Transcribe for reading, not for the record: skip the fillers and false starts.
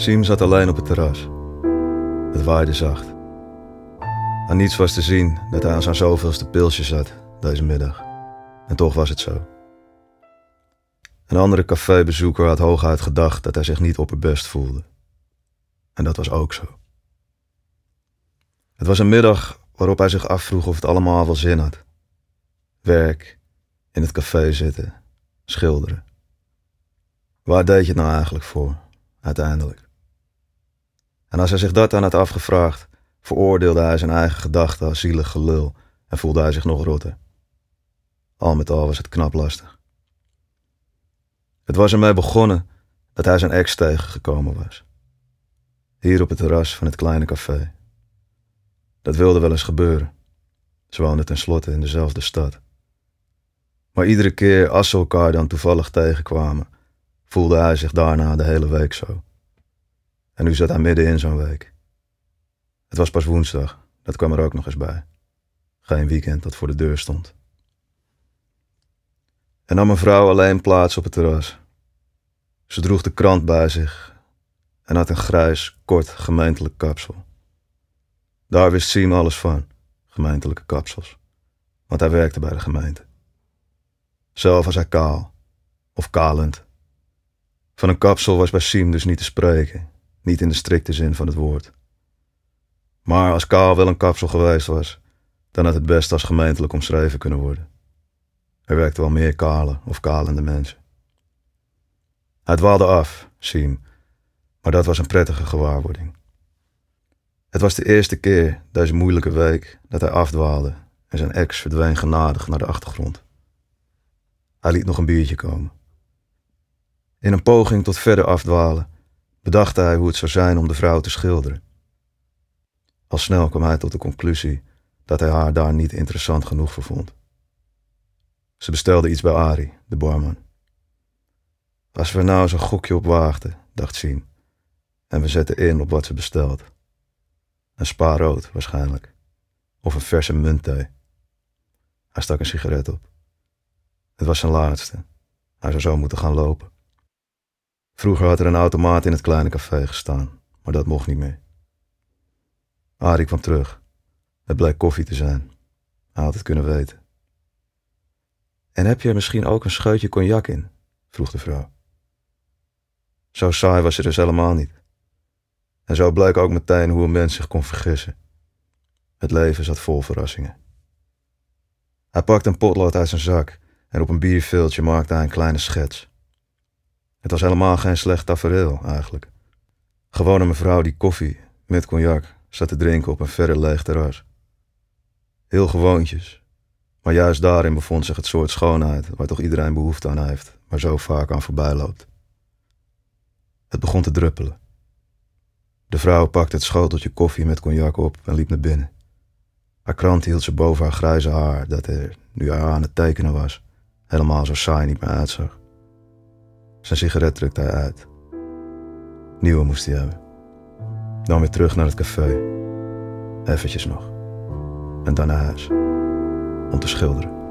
Siem zat alleen op het terras. Het waaide zacht. Aan niets was te zien dat hij aan zijn zoveelste pilsje zat deze middag. En toch was het zo. Een andere cafébezoeker had hooguit gedacht dat hij zich niet opperbest voelde. En dat was ook zo. Het was een middag waarop hij zich afvroeg of het allemaal wel zin had. Werk, in het café zitten, schilderen. Waar deed je het nou eigenlijk voor, uiteindelijk? En als hij zich dat dan had afgevraagd, veroordeelde hij zijn eigen gedachten als zielig gelul en voelde hij zich nog rotter. Al met al was het knap lastig. Het was ermee begonnen dat hij zijn ex tegengekomen was. Hier op het terras van het kleine café. Dat wilde wel eens gebeuren. Ze woonden tenslotte in dezelfde stad. Maar iedere keer als ze elkaar dan toevallig tegenkwamen, voelde hij zich daarna de hele week zo. En nu zat hij midden in zo'n week. Het was pas woensdag, dat kwam er ook nog eens bij. Geen weekend dat voor de deur stond. En nam een vrouw alleen plaats op het terras. Ze droeg de krant bij zich en had een grijs, kort gemeentelijk kapsel. Daar wist Siem alles van, gemeentelijke kapsels. Want hij werkte bij de gemeente. Zelf was hij kaal, of kalend. Van een kapsel was bij Siem dus niet te spreken, niet in de strikte zin van het woord. Maar als kaal wel een kapsel geweest was, dan had het best als gemeentelijk omschreven kunnen worden. Er werkten wel meer kale of kalende mensen. Hij dwaalde af, Siem, maar dat was een prettige gewaarwording. Het was de eerste keer deze moeilijke week dat hij afdwaalde en zijn ex verdween genadig naar de achtergrond. Hij liet nog een biertje komen. In een poging tot verder afdwalen bedacht hij hoe het zou zijn om de vrouw te schilderen. Al snel kwam hij tot de conclusie dat hij haar daar niet interessant genoeg voor vond. Ze bestelde iets bij Arie, de barman. Als we er nou zo'n gokje op waagden, dacht Siem, en we zetten in op wat ze bestelt. Een spa rood waarschijnlijk, of een verse muntthee. Hij stak een sigaret op. Het was zijn laatste. Hij zou zo moeten gaan lopen. Vroeger had er een automaat in het kleine café gestaan, maar dat mocht niet meer. Arie kwam terug. Het bleek koffie te zijn. Hij had het kunnen weten. En heb je er misschien ook een scheutje cognac in? Vroeg de vrouw. Zo saai was ze dus helemaal niet. En zo bleek ook meteen hoe een mens zich kon vergissen. Het leven zat vol verrassingen. Hij pakte een potlood uit zijn zak en op een bierveeltje maakte hij een kleine schets. Het was helemaal geen slecht tafereel eigenlijk. Gewoon een mevrouw die koffie met cognac zat te drinken op een verre leeg terras. Heel gewoontjes, maar juist daarin bevond zich het soort schoonheid waar toch iedereen behoefte aan heeft, maar zo vaak aan voorbij loopt. Het begon te druppelen. De vrouw pakte het schoteltje koffie met cognac op en liep naar binnen. Haar krant hield ze boven haar grijze haar, dat er, nu hij aan het tekenen was, helemaal zo saai niet meer uitzag. Zijn sigaret drukte hij uit. Nieuwe moest hij hebben. Dan weer terug naar het café. Eventjes nog. En dan naar huis. Om te schilderen.